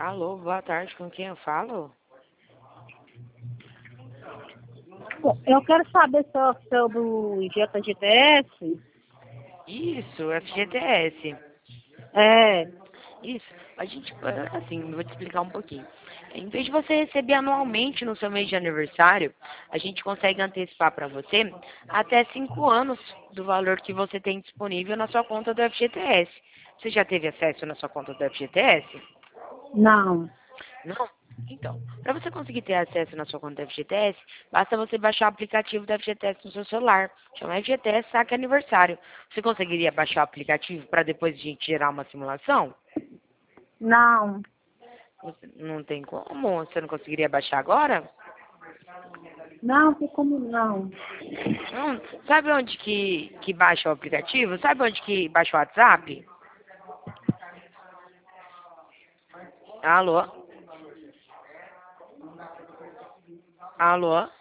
Alô, boa tarde, com quem eu falo? Eu quero saber sobre o GTS. Isso, FGTS. É, Isso, a gente, assim, vou te explicar um pouquinho. Em vez de você receber anualmente no seu mês de aniversário, a gente consegue antecipar para você até 5 anos do valor que você tem disponível na sua conta do FGTS. Você já teve acesso na sua conta do FGTS? não. Não? Então, para você conseguir ter acesso na sua conta do FGTS, basta você baixar o aplicativo do FGTS no seu celular. Chama FGTS Saque Aniversário. Você conseguiria baixar o aplicativo para depois a gente gerar uma simulação? Não. Não tem como? Você não conseguiria baixar agora? Não, tem como não. Não. Sabe onde que baixa o aplicativo? Sabe onde que baixa o WhatsApp? Alô? Alô?